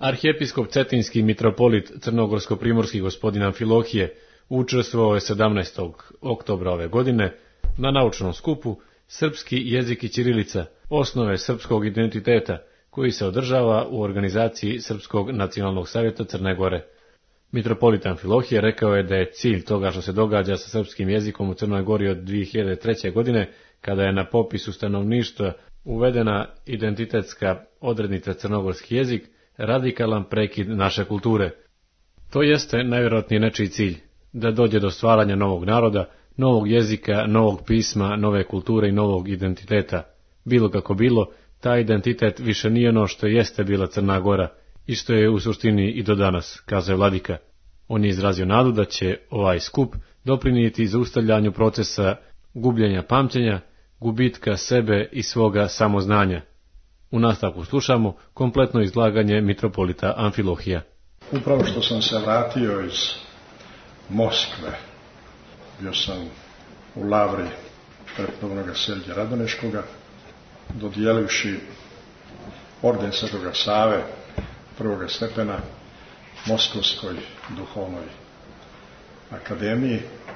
Arhijepiskop Cetinski mitropolit crnogorsko-primorski gospodin Amfilohije učestvovao je 17. oktobra ove godine na naučnom skupu Srpski jezik i ćirilica, osnove srpskog identiteta, koji se održava u organizaciji Srpskog nacionalnog savjeta Crne Gore. Mitropolit Amfilohije rekao je da je cilj toga što se događa sa srpskim jezikom u Crnoj Gori od 2003. godine, kada je na popisu stanovništva uvedena identitetska odrednica crnogorski jezik, radikalan prekid naše kulture. To jeste najvjerojatnije nečiji cilj, da dođe do stvaranja novog naroda, novog jezika, novog pisma, nove kulture i novog identiteta. Bilo kako bilo, taj identitet više nije ono što jeste bila Crna Gora i što je u suštini i do danas, kazao vladika. On je izrazio nadu da će ovaj skup doprinijeti zaustavljanju procesa gubljenja pamćenja, gubitka sebe i svoga samoznanja. U nastavku slušamo kompletno izlaganje mitropolita Amfilohija. Upravo što sam se vratio iz Moskve, bio sam u Lavri prepodobnoga Sergija Radoneškoga, dodijelivši orden Svetoga Save prvoga stepena Moskovskoj duhovnoj akademiji,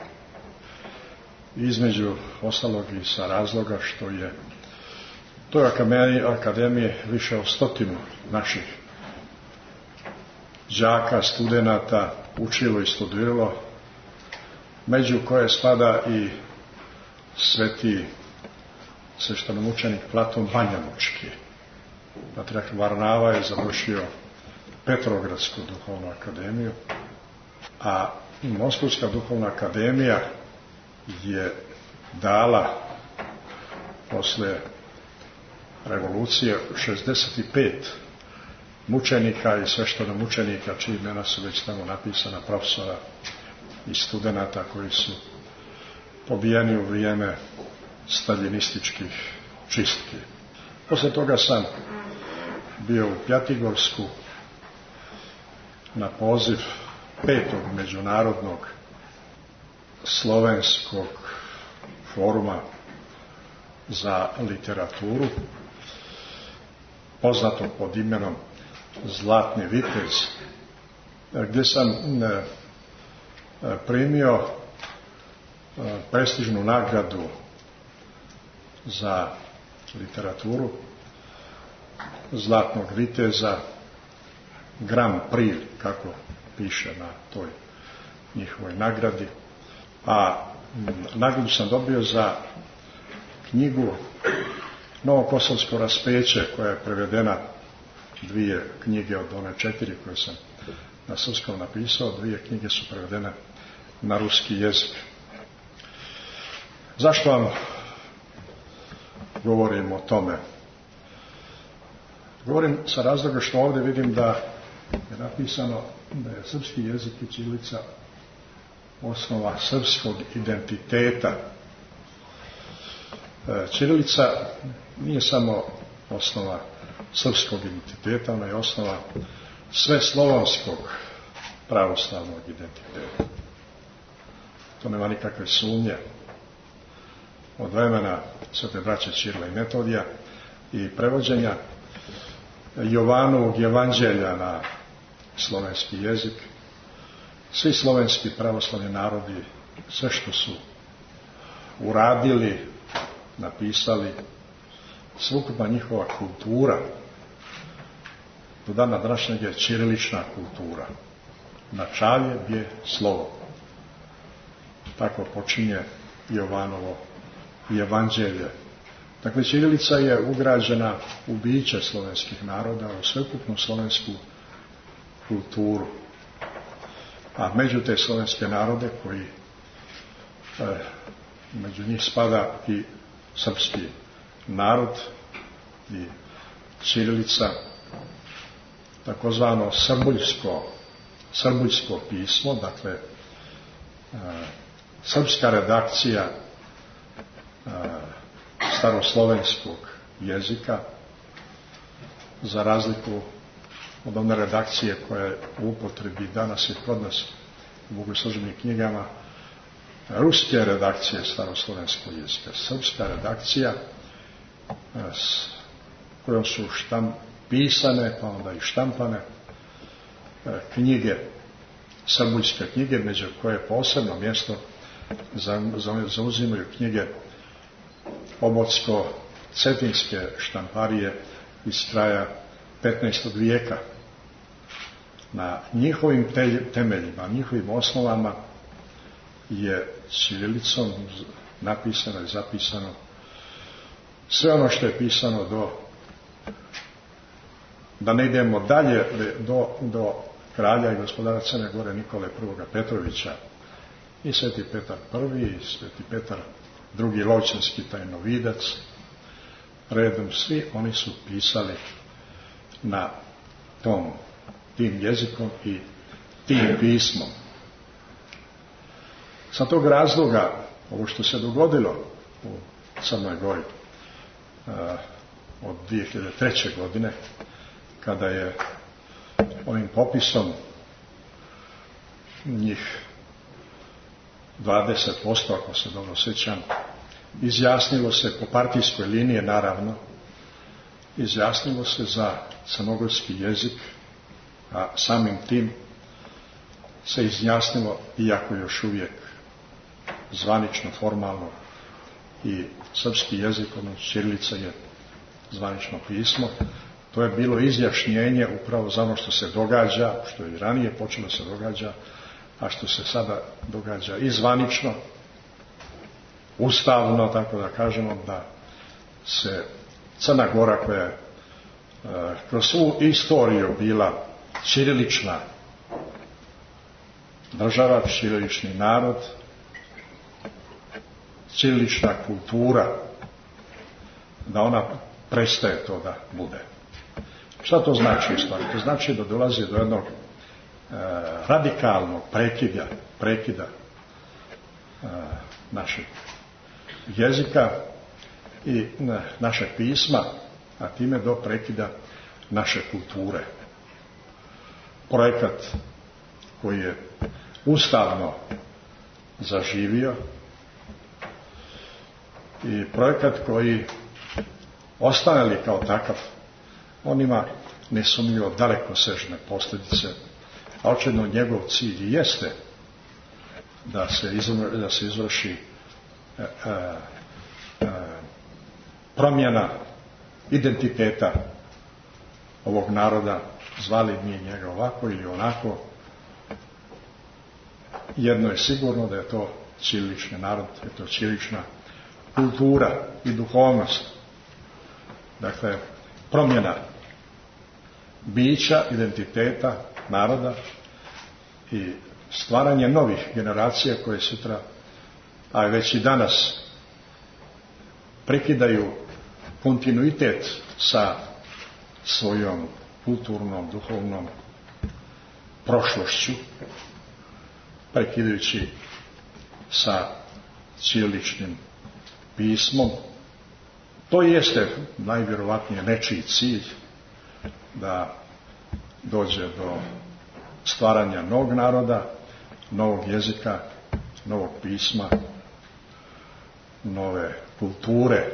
između ostalog i sa razloga što je toj akademije više od 100 naših đaka, studenata učilo i studiralo, među koje spada i sveti sveštenomučenik Platon Banjalučki. Patrijarh Varnava je završio Petrogradsku duhovnu akademiju, a Moskovska duhovna akademija je dala posle revolucije 65 mučenika i sveštenomučenika, čiji imena su već tamo napisana, profesora i studenata koji su pobijeni u vrijeme staljinističkih čistki. Posle toga sam bio u Pjatigorsku na poziv 5. međunarodnog slovenskog foruma za literaturu, poznatog pod imenom Zlatni vitez, gdje sam primio prestižnu nagradu za literaturu Zlatnog viteza, Grand Prix, kako piše na toj njihovoj nagradi. A nagradu sam dobio za knjigu Novo kosovsko raspeće, koja je prevedena, 2 knjige od one 4 koje sam na srpskom napisao, 2 knjige su prevedene na ruski jezik. Zašto vam govorim o tome? Govorim sa razloga što ovdje vidim da je napisano da je srpski jezik i ćirilica osnova srpskog identiteta. Ćirilica nije samo osnova srpskog identiteta, ona je osnova sveslavonskog pravoslavnog identiteta. To nema nikakve sumnje. Od vremena svete braće Ćirila i Metodija i prevođenja Jovanovog evanđelja na slovenski jezik, svi slovenski pravoslavni narodi, sve što su uradili, napisali, sveukupna njihova kultura do dana današnjeg je ćirilična kultura. Načalje je slovo. Tako počinje Jovanovo evanđelje. Dakle, ćirilica je ugrađena u biće slovenskih naroda, u sveukupnu slovensku kulturu. A među te slovenske narode, koji među njih spada i srpski narod i ćirilica, takozvano srbuljsko pismo, dakle srpska redakcija staroslovenskog jezika, za razliku od one redakcije koja je u upotrebi danas i kod nas u bogoslužbenim knjigama, ruske redakcije staroslovenskog jezika. Srpska redakcija kojom su pisane, pa onda i štampane knjige, srbuljske knjige, među koje posebno mjesto zauzimaju knjige Obodsko-cetinske štamparije iz kraja 15. vijeka. Na njihovim temeljima, njihovim osnovama je ćirilicom napisano i zapisano sve ono što je pisano da ne idemo dalje do kralja i gospodara Crne Gore Nikole I. Petrovića i Sveti Petar I i Sveti Petar II. Lovćanski tajnovidac, redom svi oni su pisali na tim jezikom i tim pismom. Sa tog razloga, ovo što se dogodilo u Crnoj Gori od 2003. godine, kada je ovim popisom njih 20%, ako se dobro sjećam, izjasnilo se po partijskoj liniji, naravno, izjasnilo se za crnogorski jezik, a samim tim se izjasnilo, iako još uvijek zvanično, formalno, i srpski jezik, odnosno ćirilica je zvanično pismo. To je bilo izjašnjenje upravo za ono što se događa, što je i ranije počelo se događa, a što se sada događa i zvanično, ustavno, tako da kažemo, da se Crna Gora, koja je kroz svu istoriju bila ćirilična država, ćirilični narod, ćirilična kultura, da ona prestaje to da bude. Šta to znači u stvari? To znači da dolazi do jednog radikalnog prekida našeg jezika i našeg pisma, a time do prekida naše kulture. Projekat koji je ustavno zaživio i projekat koji, ostane li kao takav, on ima nesumnjivo dalekosežne posljedice, a očigledno njegov cilj jeste da se izvrši promjena identiteta ovog naroda, zvali mi njega ovako ili onako. Jedno je sigurno, da je to ćirilični narod, da je to ćirilična kultura i duhovnost. Dakle, promjena bića, identiteta naroda i stvaranje novih generacija koje sutra, a već i danas, prekidaju kontinuitet sa svojom kulturnom, duhovnom prošlošću, prekidajući sa ćiriličnim pismom. To jeste najvjerovatnije nečiji cilj, da dođe do stvaranja novog naroda, novog jezika, novog pisma, nove kulture,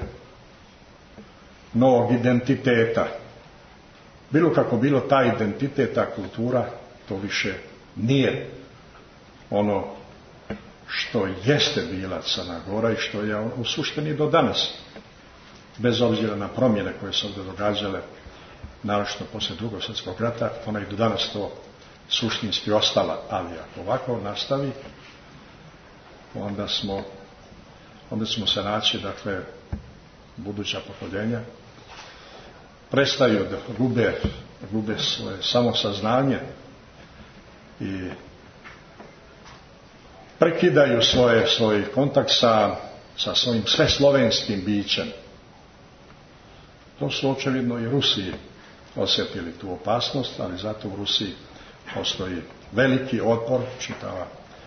novog identiteta. Bilo kako bilo, ta identitet, ta kultura, to više nije ono što jeste bila Crna Gora i što je u suštini do danas, bez obzira na promjene koje su ovdje događale, naročito poslije Drugog svjetskog rata, ona i do danas to suštinski ostala. Ali ako ovako nastavi, onda ćemo se naći, dakle, buduća pokoljenja prestaju da gube svoje samosaznanje i prekidaju svoj kontakt sa svojim sveslovenskim bićem. To su očevidno i Rusiji osjetili tu opasnost, ali zato u Rusiji postoji veliki otpor, čitava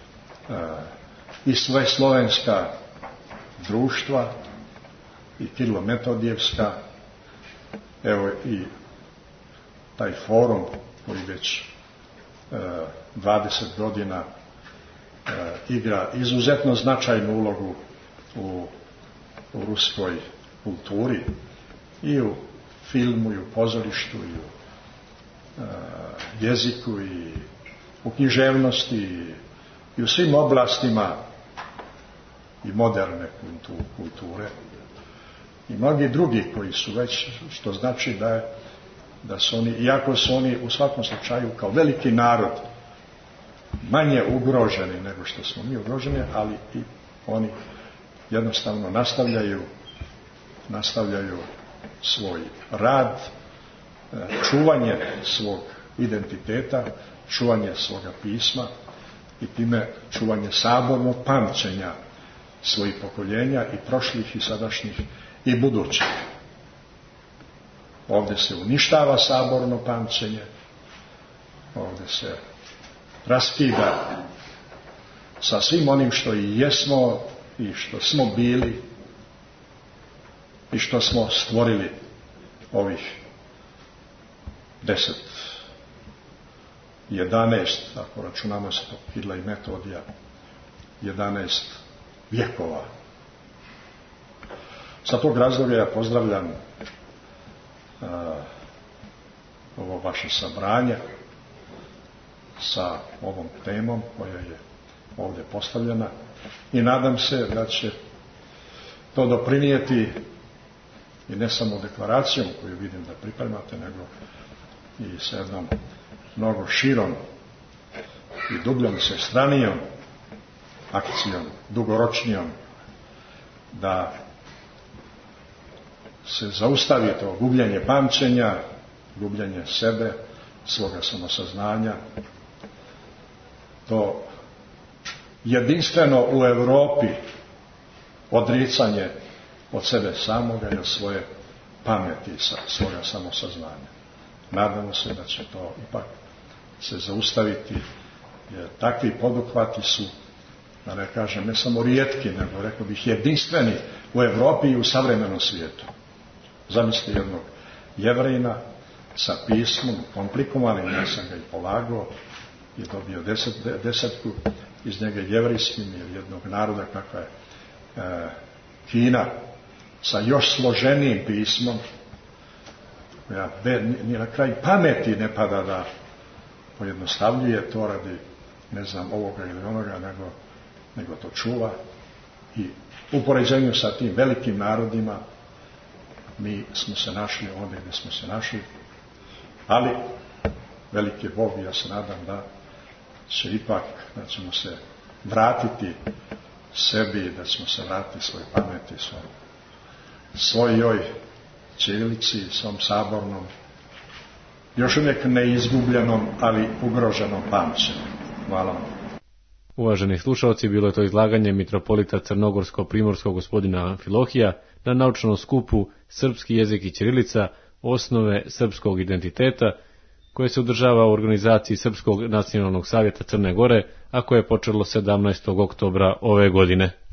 i sve slovenska društva i Kirilo-Metodijevska, evo i taj forum koji već 20 godina igra izuzetno značajnu ulogu u ruskoj kulturi i u filmu i u pozorištu i u jeziku i u književnosti i u svim oblastima i moderne kulture i mnogi drugi koji su već, što znači da su oni, iako su oni u svakom slučaju kao veliki narod manje ugroženi nego što smo mi ugroženi, ali i oni jednostavno nastavljaju svoj rad, čuvanje svog identiteta, čuvanje svoga pisma i time čuvanje sabornog pamćenja svojih pokoljenja i prošlih i sadašnjih i budućih. Ovdje se uništava saborno pamćenje, ovdje se raskida sa svim onim što i jesmo i što smo bili i što smo stvorili ovih 10, 11, ako računamo se to Kirila i Metodija, 11 vjekova. Sa tog razloga ja pozdravljam ovo vaše sabranje sa ovom temom koja je ovdje postavljena i nadam se da će to doprinijeti i ne samo deklaracijom koju vidim da pripremate, nego i sa jednom mnogo širom i dubljom svestranijom akcijom, dugoročnijom, da se zaustavi to gubljenje pamćenja, gubljenje sebe, svoga samosaznanja, to jedinstveno u Europi odricanje od sebe samoga i od svoje pameti, svoga samosaznanja. Nadamo se da će to ipak se zaustaviti, jer takvi poduhvati su, da ne kažem, ne samo rijetki, nego rekao bih jedinstveni u Europi i u savremenom svijetu. Zamislite jednog Jevrejina sa pismom, komplikovanim, ja sam ga i polagao i dobio desetku iz njega jevrijskim ili jednog naroda kakva je Kina, sa još složenijim pismom, koja ni na kraj pameti ne pada da pojednostavljuje to radi ne znam ovoga ili onoga, nego to čuva i u poređenju sa tim velikim narodima mi smo se našli ovdje gdje smo se našli, ali veliki Bog, ja se nadam da će ipak, da ćemo se vratiti sebi, da ćemo se vratiti svoj pameti, svojoj ćirilici, svom sabornom, još uvijek neizgubljenom, ali ugroženom pamćenju. Hvala vam. Uvaženi slušalci, bilo je to izlaganje mitropolita Crnogorsko-primorskog gospodina Amfilohija na naučnom skupu Srpski jezik i ćirilica, osnove srpskog identiteta, koje se održava u organizaciji Srpskog nacionalnog savjeta Crne Gore, a koje je počelo 17. oktobra ove godine.